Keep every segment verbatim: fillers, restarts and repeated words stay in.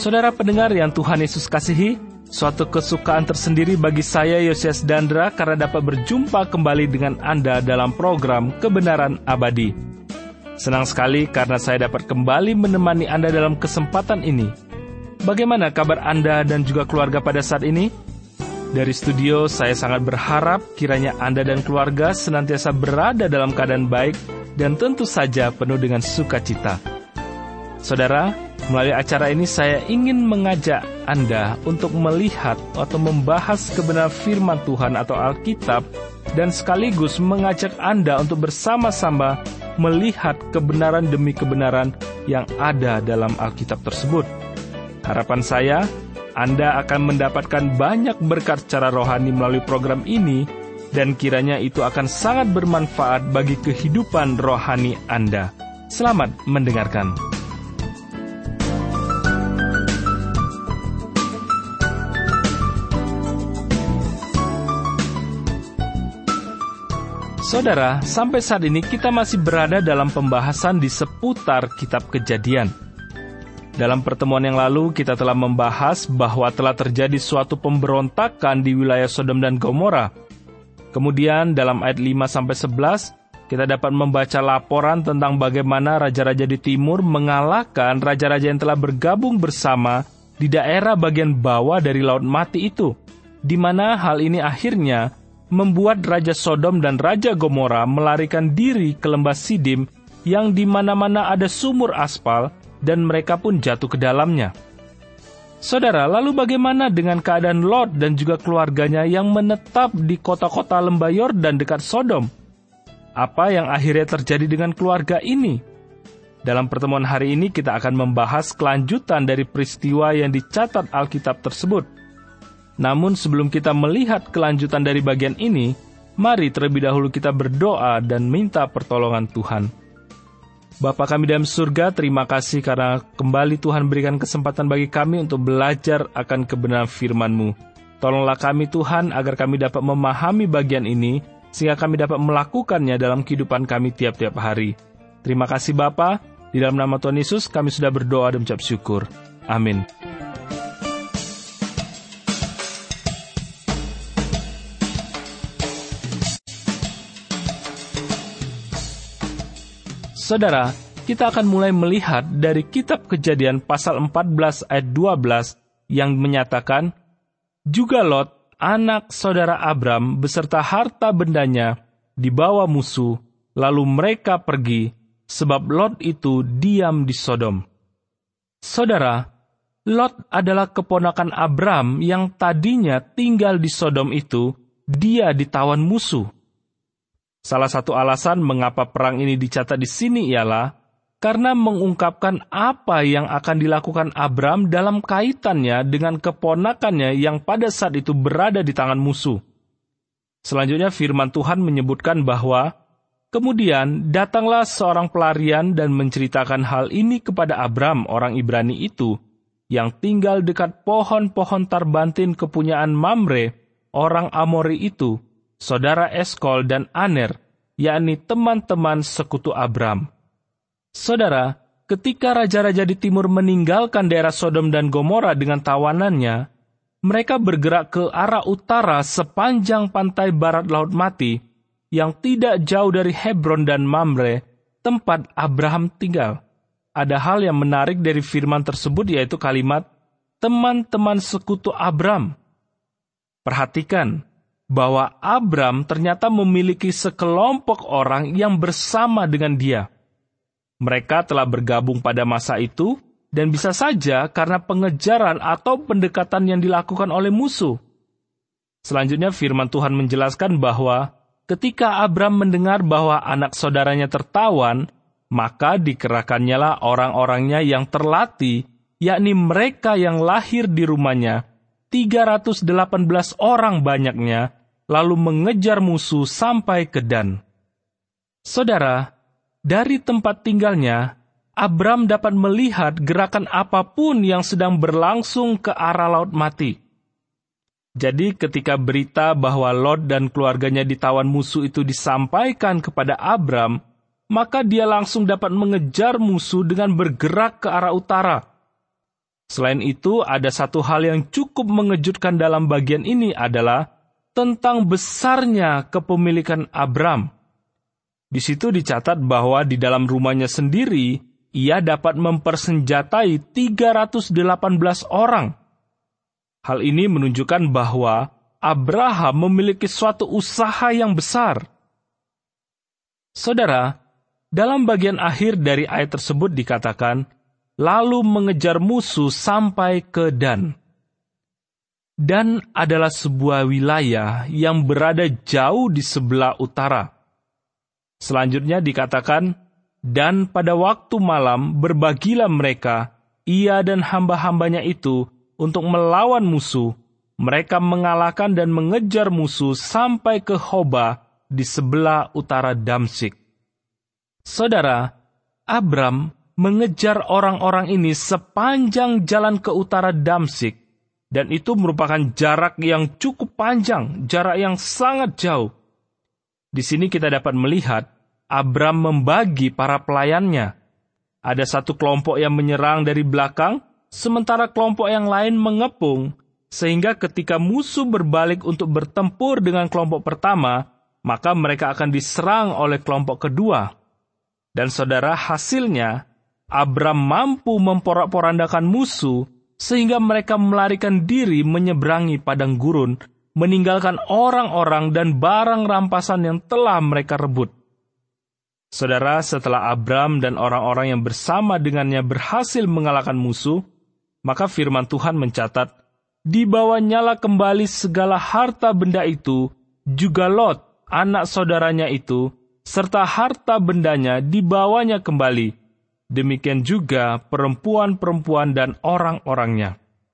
Saudara pendengar yang Tuhan Yesus kasihi, suatu kesukaan tersendiri bagi saya Yosias Dandra karena dapat berjumpa kembali dengan Anda dalam program Kebenaran Abadi. Senang sekali karena saya dapat kembali menemani Anda dalam kesempatan ini. Bagaimana kabar Anda dan juga keluarga pada saat ini? Dari studio saya sangat berharap kiranya Anda dan keluarga senantiasa berada dalam keadaan baik dan tentu saja penuh dengan sukacita. Saudara, melalui acara ini saya ingin mengajak Anda untuk melihat atau membahas kebenaran firman Tuhan atau Alkitab dan sekaligus mengajak Anda untuk bersama-sama melihat kebenaran demi kebenaran yang ada dalam Alkitab tersebut. Harapan saya, Anda akan mendapatkan banyak berkat secara rohani melalui program ini dan kiranya itu akan sangat bermanfaat bagi kehidupan rohani Anda. Selamat mendengarkan. Saudara, sampai saat ini kita masih berada dalam pembahasan di seputar Kitab Kejadian. Dalam pertemuan yang lalu, kita telah membahas bahwa telah terjadi suatu pemberontakan di wilayah Sodom dan Gomora. Kemudian, dalam ayat lima sampai sebelas, kita dapat membaca laporan tentang bagaimana raja-raja di timur mengalahkan raja-raja yang telah bergabung bersama di daerah bagian bawah dari Laut Mati itu, di mana hal ini akhirnya membuat Raja Sodom dan Raja Gomora melarikan diri ke lembah Sidim yang di mana-mana ada sumur aspal dan mereka pun jatuh ke dalamnya. Saudara, lalu bagaimana dengan keadaan Lot dan juga keluarganya yang menetap di kota-kota lembah Yordan dekat Sodom? Apa yang akhirnya terjadi dengan keluarga ini? Dalam pertemuan hari ini kita akan membahas kelanjutan dari peristiwa yang dicatat Alkitab tersebut. Namun sebelum kita melihat kelanjutan dari bagian ini, mari terlebih dahulu kita berdoa dan minta pertolongan Tuhan. Bapa kami dalam surga, terima kasih karena kembali Tuhan berikan kesempatan bagi kami untuk belajar akan kebenaran firman-Mu. Tolonglah kami Tuhan agar kami dapat memahami bagian ini, sehingga kami dapat melakukannya dalam kehidupan kami tiap-tiap hari. Terima kasih Bapa, di dalam nama Tuhan Yesus kami sudah berdoa dan mengucap syukur. Amin. Saudara, kita akan mulai melihat dari kitab Kejadian pasal empat belas ayat dua belas yang menyatakan, juga Lot, anak saudara Abram, beserta harta bendanya dibawa musuh, lalu mereka pergi, sebab Lot itu diam di Sodom. Saudara, Lot adalah keponakan Abram yang tadinya tinggal di Sodom itu, dia ditawan musuh. Salah satu alasan mengapa perang ini dicatat di sini ialah karena mengungkapkan apa yang akan dilakukan Abram dalam kaitannya dengan keponakannya yang pada saat itu berada di tangan musuh. Selanjutnya firman Tuhan menyebutkan bahwa kemudian datanglah seorang pelarian dan menceritakan hal ini kepada Abram, orang Ibrani itu, yang tinggal dekat pohon-pohon tarbantin kepunyaan Mamre, orang Amori itu, saudara Eskol dan Aner, yakni teman-teman sekutu Abram. Saudara, ketika raja-raja di timur meninggalkan daerah Sodom dan Gomora dengan tawanannya, mereka bergerak ke arah utara sepanjang pantai barat Laut Mati, yang tidak jauh dari Hebron dan Mamre, tempat Abraham tinggal. Ada hal yang menarik dari firman tersebut, yaitu kalimat, teman-teman sekutu Abram. Perhatikan, bahwa Abram ternyata memiliki sekelompok orang yang bersama dengan dia. Mereka telah bergabung pada masa itu, dan bisa saja karena pengejaran atau pendekatan yang dilakukan oleh musuh. Selanjutnya firman Tuhan menjelaskan bahwa ketika Abram mendengar bahwa anak saudaranya tertawan, maka dikerahkannyalah orang-orangnya yang terlatih, yakni mereka yang lahir di rumahnya, tiga ratus delapan belas orang banyaknya, lalu mengejar musuh sampai ke Dan. Saudara, dari tempat tinggalnya, Abram dapat melihat gerakan apapun yang sedang berlangsung ke arah Laut Mati. Jadi ketika berita bahwa Lot dan keluarganya ditawan musuh itu disampaikan kepada Abram, maka dia langsung dapat mengejar musuh dengan bergerak ke arah utara. Selain itu, ada satu hal yang cukup mengejutkan dalam bagian ini adalah tentang besarnya kepemilikan Abram. Di situ dicatat bahwa di dalam rumahnya sendiri, ia dapat mempersenjatai tiga ratus delapan belas orang. Hal ini menunjukkan bahwa Abraham memiliki suatu usaha yang besar. Saudara, dalam bagian akhir dari ayat tersebut dikatakan, lalu mengejar musuh sampai ke Dan. Dan adalah sebuah wilayah yang berada jauh di sebelah utara. Selanjutnya dikatakan, dan pada waktu malam berbagilah mereka, ia dan hamba-hambanya itu, untuk melawan musuh. Mereka mengalahkan dan mengejar musuh sampai ke Hoba di sebelah utara Damsyik. Saudara, Abram mengejar orang-orang ini sepanjang jalan ke utara Damsyik, dan itu merupakan jarak yang cukup panjang, jarak yang sangat jauh. Di sini kita dapat melihat Abram membagi para pelayannya. Ada satu kelompok yang menyerang dari belakang, sementara kelompok yang lain mengepung, sehingga ketika musuh berbalik untuk bertempur dengan kelompok pertama, maka mereka akan diserang oleh kelompok kedua. Dan saudara, hasilnya Abram mampu memporak-porandakan musuh, sehingga mereka melarikan diri menyeberangi padang gurun, meninggalkan orang-orang dan barang rampasan yang telah mereka rebut. Saudara, setelah Abram dan orang-orang yang bersama dengannya berhasil mengalahkan musuh, maka firman Tuhan mencatat, dibawanyalah kembali segala harta benda itu, juga Lot, anak saudaranya itu, serta harta bendanya dibawanya kembali. Demikian juga perempuan-perempuan dan orang-orangnya.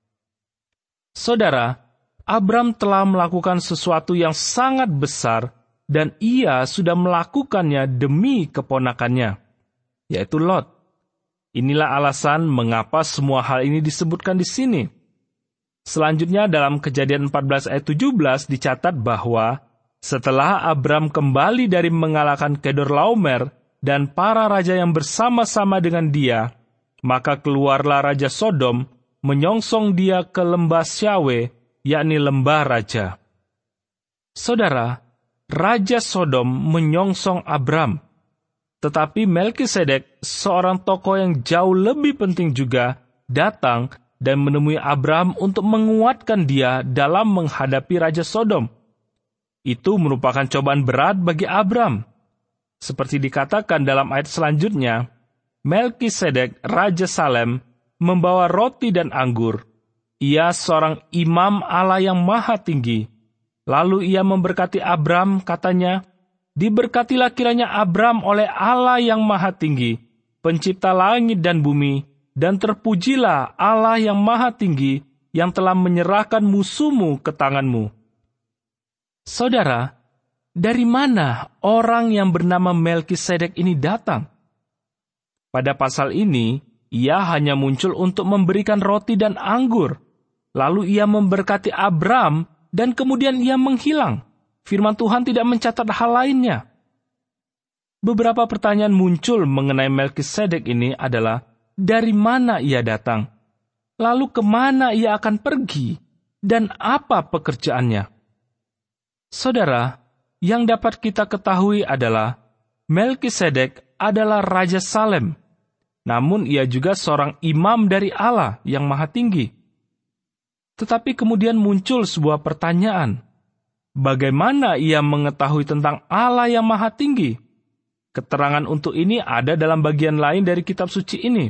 Saudara, Abram telah melakukan sesuatu yang sangat besar, dan ia sudah melakukannya demi keponakannya, yaitu Lot. Inilah alasan mengapa semua hal ini disebutkan di sini. Selanjutnya dalam Kejadian empat belas ayat tujuh belas dicatat bahwa setelah Abram kembali dari mengalahkan Kedorlaomer dan para raja yang bersama-sama dengan dia, maka keluarlah Raja Sodom menyongsong dia ke lembah Syawe, yakni lembah raja. Saudara, Raja Sodom menyongsong Abram, tetapi Melkisedek, seorang tokoh yang jauh lebih penting juga, datang dan menemui Abram untuk menguatkan dia dalam menghadapi Raja Sodom. Itu merupakan cobaan berat bagi Abram. Seperti dikatakan dalam ayat selanjutnya, Melkisedek, Raja Salem, membawa roti dan anggur. Ia seorang imam Allah yang maha tinggi. Lalu ia memberkati Abram, katanya, diberkatilah kiranya Abram oleh Allah yang maha tinggi, pencipta langit dan bumi, dan terpujilah Allah yang maha tinggi, yang telah menyerahkan musuhmu ke tanganmu. Saudara, dari mana orang yang bernama Melkisedek ini datang? Pada pasal ini, ia hanya muncul untuk memberikan roti dan anggur. Lalu ia memberkati Abram, dan kemudian ia menghilang. Firman Tuhan tidak mencatat hal lainnya. Beberapa pertanyaan muncul mengenai Melkisedek ini adalah, dari mana ia datang? Lalu kemana ia akan pergi? Dan apa pekerjaannya? Saudara, yang dapat kita ketahui adalah, Melkisedek adalah Raja Salem. Namun ia juga seorang imam dari Allah yang maha tinggi. Tetapi kemudian muncul sebuah pertanyaan. Bagaimana ia mengetahui tentang Allah yang maha tinggi? Keterangan untuk ini ada dalam bagian lain dari kitab suci ini.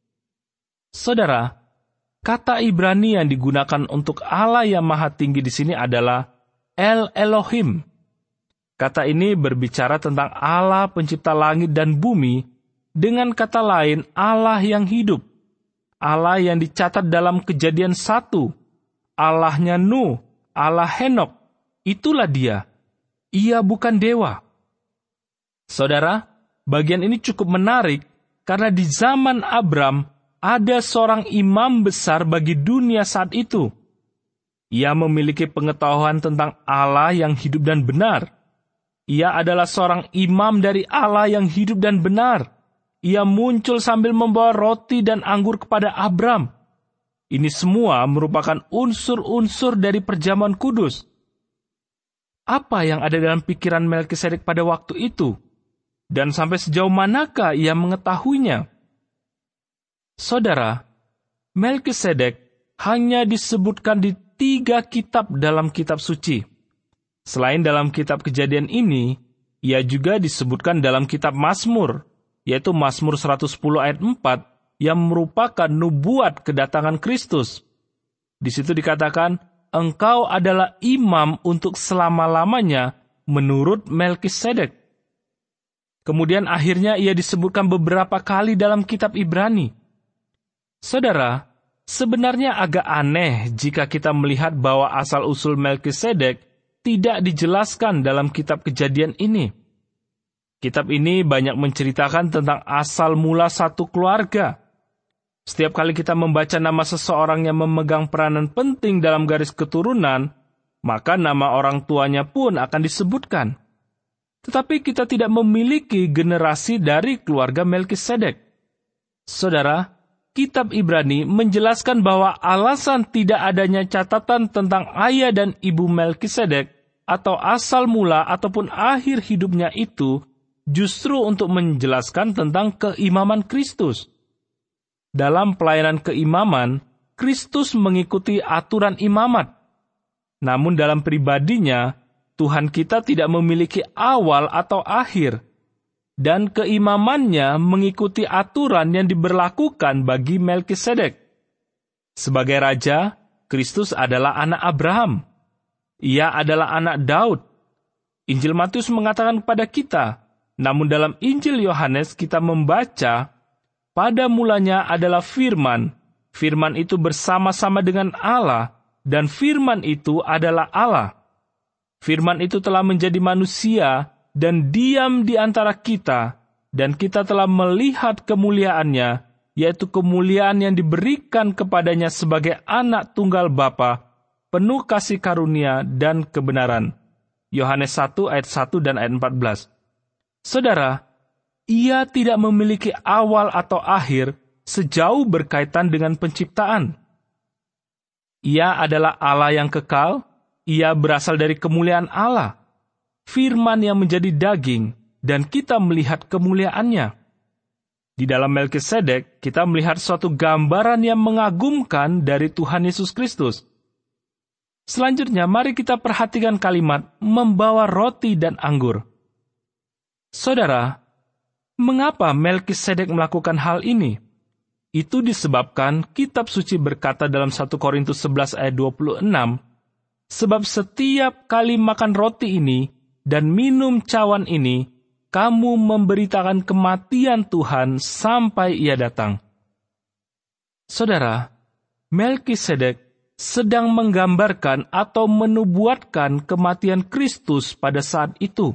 Saudara, kata Ibrani yang digunakan untuk Allah yang maha tinggi di sini adalah El Elohim. Kata ini berbicara tentang Allah pencipta langit dan bumi, dengan kata lain Allah yang hidup. Allah yang dicatat dalam Kejadian satu. Allahnya Nuh, Allah Henok, itulah dia. Ia bukan dewa. Saudara, bagian ini cukup menarik karena di zaman Abram ada seorang imam besar bagi dunia saat itu. Ia memiliki pengetahuan tentang Allah yang hidup dan benar. Ia adalah seorang imam dari Allah yang hidup dan benar. Ia muncul sambil membawa roti dan anggur kepada Abram. Ini semua merupakan unsur-unsur dari perjamuan kudus. Apa yang ada dalam pikiran Melkisedek pada waktu itu? Dan sampai sejauh manakah ia mengetahuinya? Saudara, Melkisedek hanya disebutkan di tiga kitab dalam kitab suci. Selain dalam kitab Kejadian ini, ia juga disebutkan dalam kitab Mazmur, yaitu Mazmur seratus sepuluh ayat empat, yang merupakan nubuat kedatangan Kristus. Di situ dikatakan, engkau adalah imam untuk selama-lamanya menurut Melkisedek. Kemudian akhirnya ia disebutkan beberapa kali dalam kitab Ibrani. Saudara, sebenarnya agak aneh jika kita melihat bahwa asal-usul Melkisedek tidak dijelaskan dalam kitab Kejadian ini. Kitab ini banyak menceritakan tentang asal mula satu keluarga. Setiap kali kita membaca nama seseorang yang memegang peranan penting dalam garis keturunan, maka nama orang tuanya pun akan disebutkan. Tetapi kita tidak memiliki generasi dari keluarga Melkisedek. Saudara, kitab Ibrani menjelaskan bahwa alasan tidak adanya catatan tentang ayah dan ibu Melkisedek atau asal mula ataupun akhir hidupnya itu justru untuk menjelaskan tentang keimaman Kristus. Dalam pelayanan keimaman, Kristus mengikuti aturan imamat. Namun dalam pribadinya, Tuhan kita tidak memiliki awal atau akhir, dan keimamannya mengikuti aturan yang diberlakukan bagi Melkisedek. Sebagai raja, Kristus adalah anak Abraham. Ia adalah anak Daud. Injil Matius mengatakan kepada kita, namun dalam Injil Yohanes kita membaca, pada mulanya adalah firman, firman itu bersama-sama dengan Allah, dan firman itu adalah Allah. Firman itu telah menjadi manusia dan diam di antara kita, dan kita telah melihat kemuliaannya, yaitu kemuliaan yang diberikan kepadanya sebagai anak tunggal Bapa, penuh kasih karunia dan kebenaran. Yohanes satu ayat satu dan ayat empat belas. Saudara, ia tidak memiliki awal atau akhir sejauh berkaitan dengan penciptaan. Ia adalah Allah yang kekal, ia berasal dari kemuliaan Allah, firman yang menjadi daging, dan kita melihat kemuliaannya. Di dalam Melkisedek, kita melihat suatu gambaran yang mengagumkan dari Tuhan Yesus Kristus. Selanjutnya, mari kita perhatikan kalimat membawa roti dan anggur. Saudara, mengapa Melkisedek melakukan hal ini? Itu disebabkan kitab suci berkata dalam satu Korintus sebelas ayat dua puluh enam, sebab setiap kali makan roti ini dan minum cawan ini, kamu memberitakan kematian Tuhan sampai ia datang. Saudara, Melkisedek sedang menggambarkan atau menubuatkan kematian Kristus pada saat itu.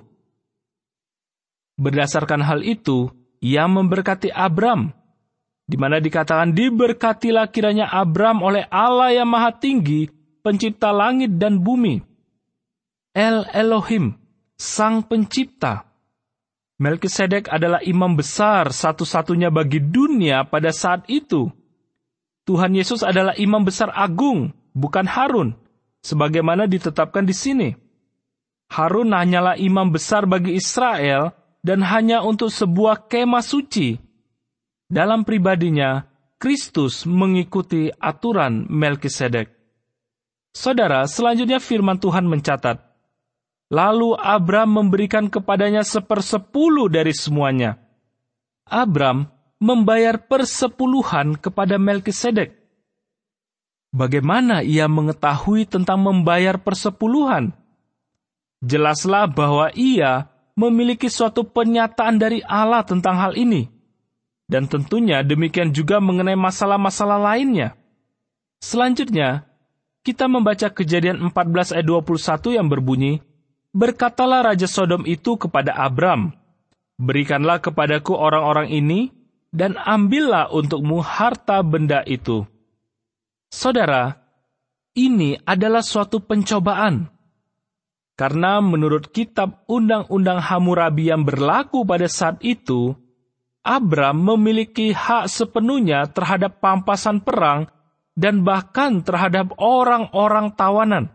Berdasarkan hal itu, ia memberkati Abram, di mana dikatakan diberkatilah kiranya Abram oleh Allah yang Maha Tinggi, pencipta langit dan bumi. El Elohim, Sang Pencipta. Melkisedek adalah imam besar satu-satunya bagi dunia pada saat itu. Tuhan Yesus adalah imam besar agung, bukan Harun, sebagaimana ditetapkan di sini. Harun hanyalah imam besar bagi Israel, dan hanya untuk sebuah kemah suci. Dalam pribadinya, Kristus mengikuti aturan Melkisedek. Saudara, selanjutnya firman Tuhan mencatat, lalu Abram memberikan kepadanya sepersepuluh dari semuanya. Abram membayar persepuluhan kepada Melkisedek. Bagaimana ia mengetahui tentang membayar persepuluhan? Jelaslah bahwa ia memiliki suatu penyataan dari Allah tentang hal ini. Dan tentunya demikian juga mengenai masalah-masalah lainnya. Selanjutnya, kita membaca Kejadian empat belas ayat dua puluh satu yang berbunyi, berkatalah Raja Sodom itu kepada Abram, berikanlah kepadaku orang-orang ini, dan ambillah untukmu harta benda itu. Saudara, ini adalah suatu pencobaan. Karena menurut kitab Undang-Undang Hammurabi yang berlaku pada saat itu, Abram memiliki hak sepenuhnya terhadap pampasan perang dan bahkan terhadap orang-orang tawanan.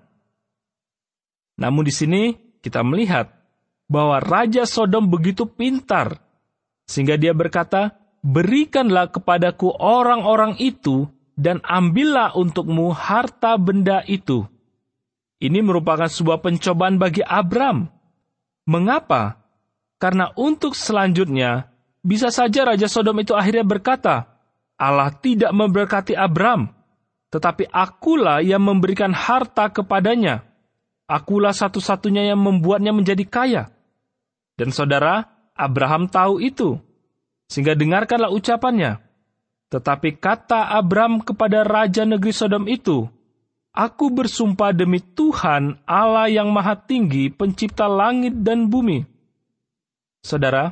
Namun di sini kita melihat bahwa Raja Sodom begitu pintar, sehingga dia berkata, "Berikanlah kepadaku orang-orang itu, dan ambillah untukmu harta benda itu." Ini merupakan sebuah pencobaan bagi Abram. Mengapa? Karena untuk selanjutnya, bisa saja Raja Sodom itu akhirnya berkata, "Allah tidak memberkati Abram, tetapi akulah yang memberikan harta kepadanya. Akulah satu-satunya yang membuatnya menjadi kaya." Dan saudara, Abraham tahu itu, sehingga dengarkanlah ucapannya. Tetapi kata Abram kepada Raja negeri Sodom itu, "Aku bersumpah demi Tuhan Allah yang Maha Tinggi, pencipta langit dan bumi." Saudara,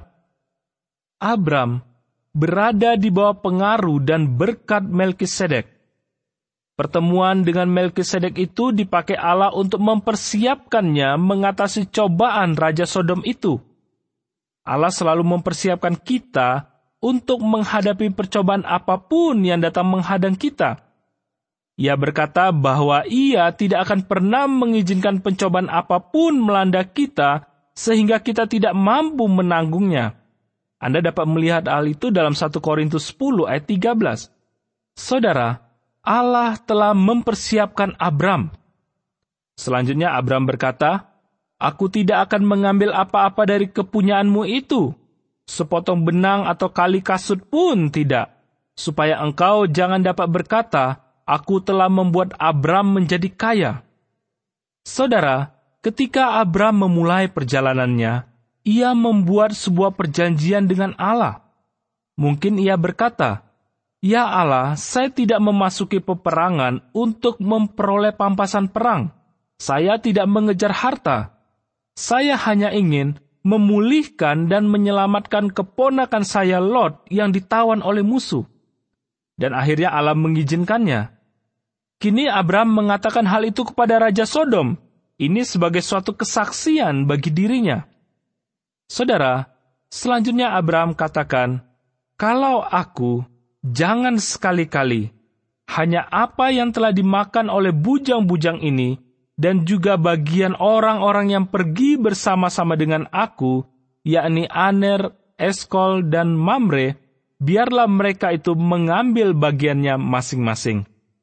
Abram berada di bawah pengaruh dan berkat Melkisedek. Pertemuan dengan Melkisedek itu dipakai Allah untuk mempersiapkannya mengatasi cobaan Raja Sodom itu. Allah selalu mempersiapkan kita untuk menghadapi percobaan apapun yang datang menghadang kita. Ia berkata bahwa Ia tidak akan pernah mengizinkan pencobaan apapun melanda kita sehingga kita tidak mampu menanggungnya. Anda dapat melihat hal itu dalam satu Korintus sepuluh ayat tiga belas. Saudara, Allah telah mempersiapkan Abram. Selanjutnya Abram berkata, "Aku tidak akan mengambil apa-apa dari kepunyaanmu itu, sepotong benang atau kali kasut pun tidak, supaya engkau jangan dapat berkata, aku telah membuat Abram menjadi kaya." Saudara, ketika Abram memulai perjalanannya, ia membuat sebuah perjanjian dengan Allah. Mungkin ia berkata, "Ya Allah, saya tidak memasuki peperangan untuk memperoleh pampasan perang. Saya tidak mengejar harta. Saya hanya ingin memulihkan dan menyelamatkan keponakan saya Lot yang ditawan oleh musuh." Dan akhirnya Allah mengizinkannya. Kini Abram mengatakan hal itu kepada Raja Sodom. Ini sebagai suatu kesaksian bagi dirinya. Saudara, selanjutnya Abram katakan, "Kalau aku, jangan sekali-kali, hanya apa yang telah dimakan oleh bujang-bujang ini, dan juga bagian orang-orang yang pergi bersama-sama dengan aku, yakni Aner, Eskol, dan Mamre, biarlah mereka itu mengambil bagiannya masing-masing."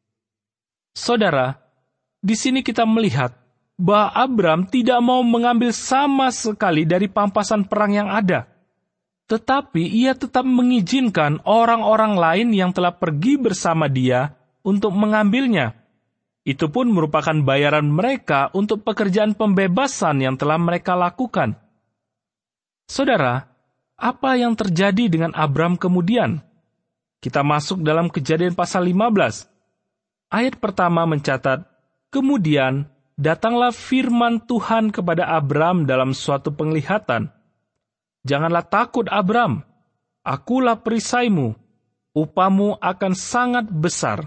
Saudara, di sini kita melihat bahwa Abram tidak mau mengambil sama sekali dari pampasan perang yang ada. Tetapi ia tetap mengizinkan orang-orang lain yang telah pergi bersama dia untuk mengambilnya. Itu pun merupakan bayaran mereka untuk pekerjaan pembebasan yang telah mereka lakukan. Saudara, apa yang terjadi dengan Abram kemudian? Kita masuk dalam Kejadian pasal lima belas. Ayat pertama mencatat, "Kemudian datanglah firman Tuhan kepada Abram dalam suatu penglihatan. Janganlah takut Abram, akulah perisaimu, upamu akan sangat besar."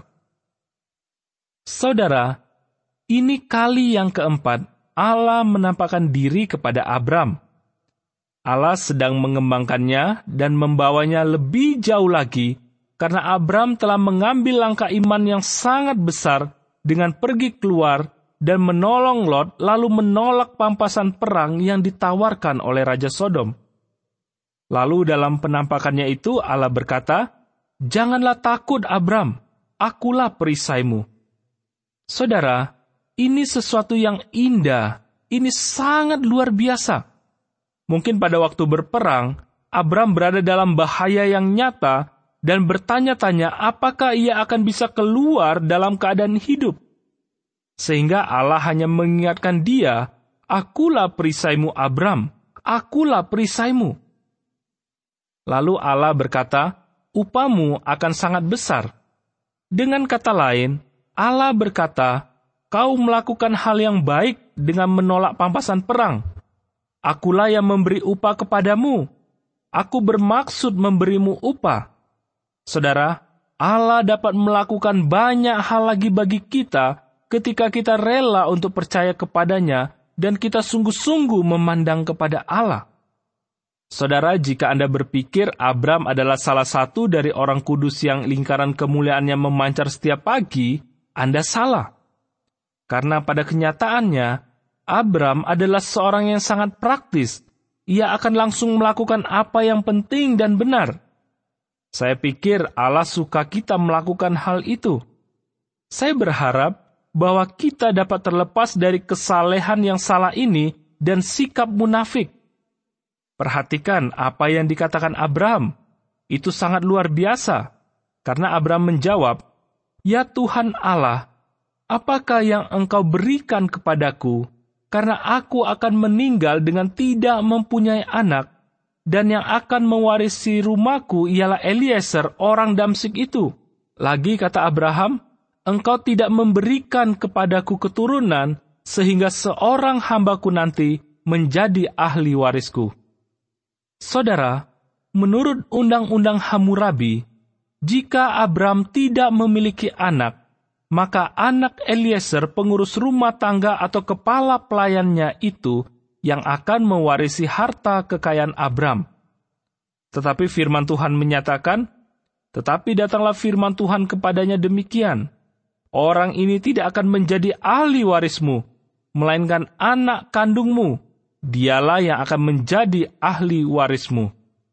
Saudara, ini kali yang keempat Allah menampakkan diri kepada Abram. Allah sedang mengembangkannya dan membawanya lebih jauh lagi, karena Abram telah mengambil langkah iman yang sangat besar dengan pergi keluar dan menolong Lot, lalu menolak pampasan perang yang ditawarkan oleh Raja Sodom. Lalu dalam penampakannya itu Allah berkata, "Janganlah takut Abram, akulah perisaimu." Saudara, ini sesuatu yang indah, ini sangat luar biasa. Mungkin pada waktu berperang, Abram berada dalam bahaya yang nyata dan bertanya-tanya apakah ia akan bisa keluar dalam keadaan hidup. Sehingga Allah hanya mengingatkan dia, "Akulah perisaimu Abram, akulah perisaimu." Lalu Allah berkata, "Upamu akan sangat besar." Dengan kata lain, Allah berkata, "Kau melakukan hal yang baik dengan menolak pampasan perang. Akulah yang memberi upah kepadamu. Aku bermaksud memberimu upah." Saudara, Allah dapat melakukan banyak hal lagi bagi kita ketika kita rela untuk percaya kepadanya dan kita sungguh-sungguh memandang kepada Allah. Saudara, jika Anda berpikir Abram adalah salah satu dari orang kudus yang lingkaran kemuliaannya memancar setiap pagi, Anda salah. Karena pada kenyataannya, Abram adalah seorang yang sangat praktis. Ia akan langsung melakukan apa yang penting dan benar. Saya pikir Allah suka kita melakukan hal itu. Saya berharap bahwa kita dapat terlepas dari kesalehan yang salah ini dan sikap munafik. Perhatikan apa yang dikatakan Abraham. Itu sangat luar biasa. Karena Abraham menjawab, "Ya Tuhan Allah, apakah yang Engkau berikan kepadaku? Karena aku akan meninggal dengan tidak mempunyai anak, dan yang akan mewarisi rumahku ialah Eliezer, orang Damsyik itu." Lagi kata Abraham, "Engkau tidak memberikan kepadaku keturunan, sehingga seorang hambaku nanti menjadi ahli warisku." Saudara, menurut Undang-Undang Hammurabi, jika Abram tidak memiliki anak, maka anak Eliezer, pengurus rumah tangga atau kepala pelayannya itu, yang akan mewarisi harta kekayaan Abram. Tetapi firman Tuhan menyatakan, "Tetapi datanglah firman Tuhan kepadanya demikian, orang ini tidak akan menjadi ahli warismu, melainkan anak kandungmu, dialah yang akan menjadi ahli warismu."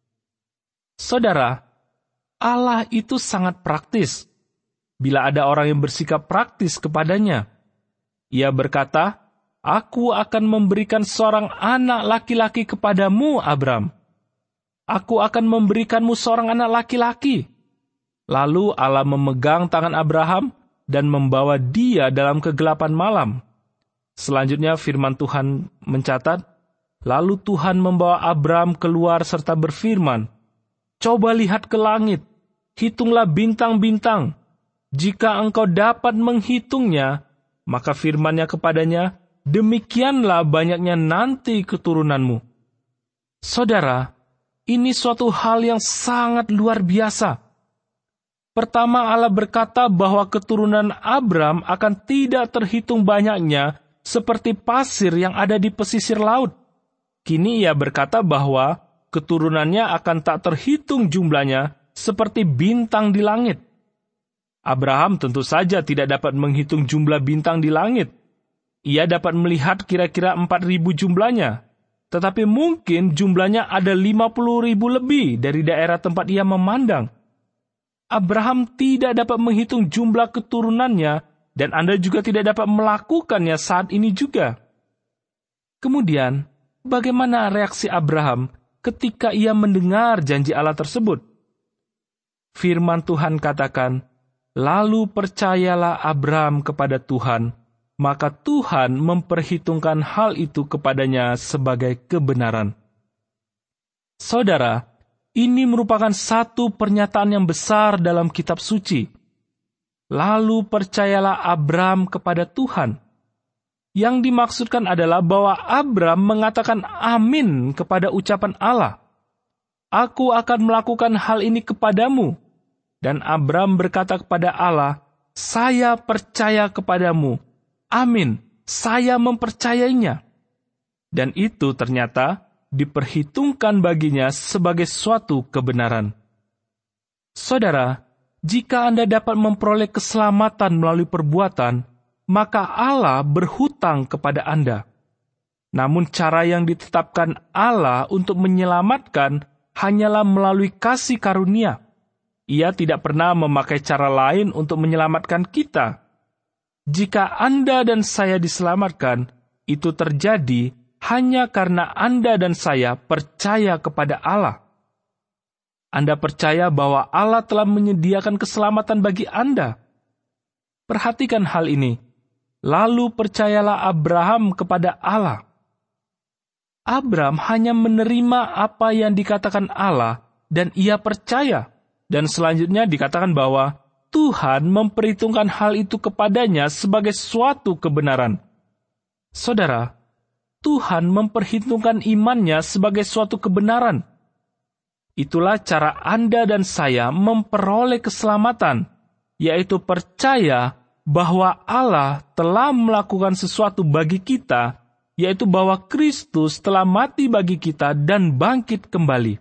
Saudara, Allah itu sangat praktis. Bila ada orang yang bersikap praktis kepadanya, Ia berkata, "Aku akan memberikan seorang anak laki-laki kepadamu, Abram. Aku akan memberikanmu seorang anak laki-laki." Lalu Allah memegang tangan Abraham dan membawa dia dalam kegelapan malam. Selanjutnya firman Tuhan mencatat, "Lalu Tuhan membawa Abram keluar serta berfirman, 'Coba lihat ke langit, hitunglah bintang-bintang. Jika engkau dapat menghitungnya, maka firman-Nya kepadanya, demikianlah banyaknya nanti keturunanmu.'" Saudara, ini suatu hal yang sangat luar biasa. Pertama, Allah berkata bahwa keturunan Abram akan tidak terhitung banyaknya seperti pasir yang ada di pesisir laut. Kini Ia berkata bahwa keturunannya akan tak terhitung jumlahnya seperti bintang di langit. Abraham tentu saja tidak dapat menghitung jumlah bintang di langit. Ia dapat melihat kira-kira empat ribu jumlahnya. Tetapi mungkin jumlahnya ada lima puluh ribu lebih dari daerah tempat ia memandang. Abraham tidak dapat menghitung jumlah keturunannya, dan Anda juga tidak dapat melakukannya saat ini juga. Kemudian, bagaimana reaksi Abraham ketika ia mendengar janji Allah tersebut? Firman Tuhan katakan, "Lalu percayalah Abram kepada Tuhan, maka Tuhan memperhitungkan hal itu kepadanya sebagai kebenaran." Saudara, ini merupakan satu pernyataan yang besar dalam kitab suci. Lalu percayalah Abram kepada Tuhan. Yang dimaksudkan adalah bahwa Abram mengatakan amin kepada ucapan Allah. "Aku akan melakukan hal ini kepadamu." Dan Abram berkata kepada Allah, "Saya percaya kepadamu. Amin, saya mempercayainya." Dan itu ternyata diperhitungkan baginya sebagai suatu kebenaran. Saudara, jika Anda dapat memperoleh keselamatan melalui perbuatan, maka Allah berhutang kepada Anda. Namun cara yang ditetapkan Allah untuk menyelamatkan hanyalah melalui kasih karunia. Ia tidak pernah memakai cara lain untuk menyelamatkan kita. Jika Anda dan saya diselamatkan, itu terjadi hanya karena Anda dan saya percaya kepada Allah. Anda percaya bahwa Allah telah menyediakan keselamatan bagi Anda. Perhatikan hal ini. Lalu percayalah Abraham kepada Allah. Abram hanya menerima apa yang dikatakan Allah, dan ia percaya. Dan selanjutnya dikatakan bahwa Tuhan memperhitungkan hal itu kepadanya sebagai suatu kebenaran. Saudara, Tuhan memperhitungkan imannya sebagai suatu kebenaran. Itulah cara Anda dan saya memperoleh keselamatan, yaitu percaya bahwa Allah telah melakukan sesuatu bagi kita yaitu bahwa Kristus telah mati bagi kita dan bangkit kembali.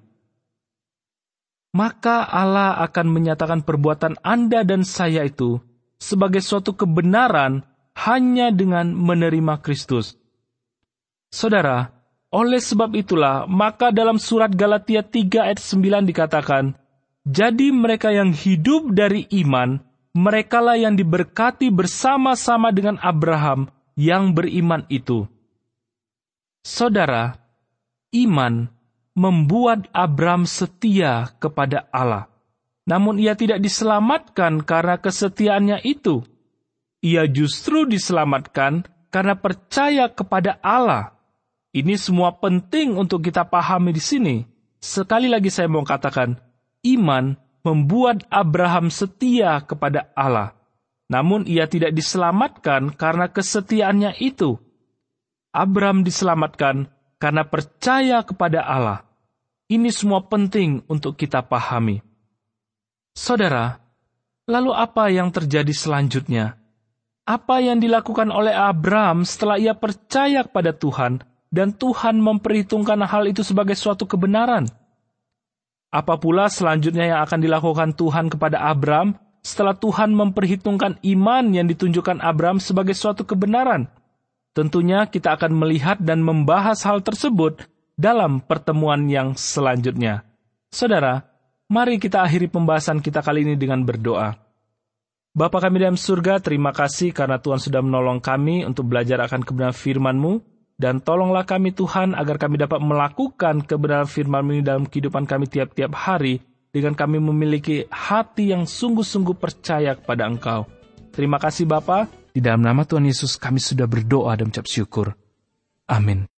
Maka Allah akan menyatakan perbuatan Anda dan saya itu sebagai suatu kebenaran hanya dengan menerima Kristus. Saudara, oleh sebab itulah, maka dalam surat Galatia tiga ayat sembilan dikatakan, jadi mereka yang hidup dari iman, merekalah yang diberkati bersama-sama dengan Abraham yang beriman itu. Saudara, iman membuat Abram setia kepada Allah. Namun ia tidak diselamatkan karena kesetiaannya itu. Ia justru diselamatkan karena percaya kepada Allah. Ini semua penting untuk kita pahami di sini. Sekali lagi saya mau katakan, iman membuat Abraham setia kepada Allah. Namun ia tidak diselamatkan karena kesetiaannya itu. Abram diselamatkan karena percaya kepada Allah. Ini semua penting untuk kita pahami. Saudara, lalu apa yang terjadi selanjutnya? Apa yang dilakukan oleh Abram setelah ia percaya kepada Tuhan dan Tuhan memperhitungkan hal itu sebagai suatu kebenaran? Apa pula selanjutnya yang akan dilakukan Tuhan kepada Abram setelah Tuhan memperhitungkan iman yang ditunjukkan Abram sebagai suatu kebenaran? Tentunya kita akan melihat dan membahas hal tersebut dalam pertemuan yang selanjutnya. Saudara, mari kita akhiri pembahasan kita kali ini dengan berdoa. Bapa kami dalam surga, terima kasih karena Tuhan sudah menolong kami untuk belajar akan kebenaran firman-Mu, dan tolonglah kami Tuhan agar kami dapat melakukan kebenaran firman-Mu ini dalam kehidupan kami tiap-tiap hari, dengan kami memiliki hati yang sungguh-sungguh percaya kepada Engkau. Terima kasih Bapa. Di dalam nama Tuhan Yesus kami sudah berdoa dan ucap syukur. Amin.